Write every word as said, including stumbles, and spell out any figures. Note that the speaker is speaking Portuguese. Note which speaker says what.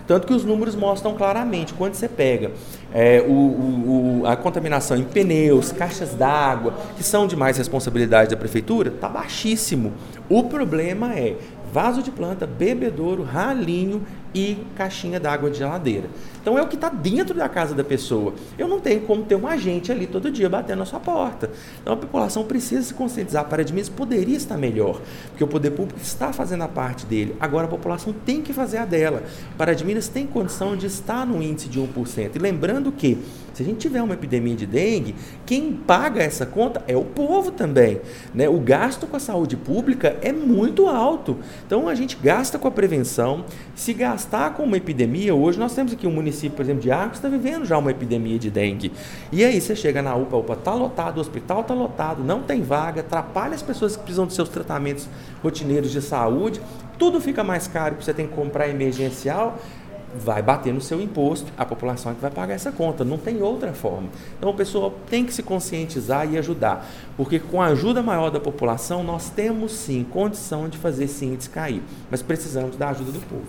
Speaker 1: Tanto que os números mostram claramente, quando você pega é, o, o, a contaminação em pneus, caixas d'água, que são de mais responsabilidade da prefeitura, está baixíssimo. O problema é vaso de planta, bebedouro, ralinho e caixinha d'água de geladeira. Então é o que está dentro da casa da pessoa. Eu não tenho como ter um agente ali todo dia batendo na sua porta. Então a população precisa se conscientizar. Para Paradimirins poderia estar melhor, porque o poder público está fazendo a parte dele. Agora a população tem que fazer a dela. Paradimirins tem condição de estar no índice de um por cento. E lembrando que, se a gente tiver uma epidemia de dengue, quem paga essa conta é o povo também, né? O gasto com a saúde pública é muito alto. Então a gente gasta com a prevenção. Se gastar com uma epidemia, hoje nós temos aqui um município, por exemplo, de Arcos, que está vivendo já uma epidemia de dengue. E aí você chega na U P A, a U P A está lotado, o hospital está lotado, não tem vaga, atrapalha as pessoas que precisam dos seus tratamentos rotineiros de saúde, tudo fica mais caro porque você tem que comprar emergencial, vai bater no seu imposto, a população é que vai pagar essa conta, não tem outra forma. Então a pessoa tem que se conscientizar e ajudar, porque com a ajuda maior da população, nós temos sim condição de fazer esse índice cair, mas precisamos da ajuda do povo.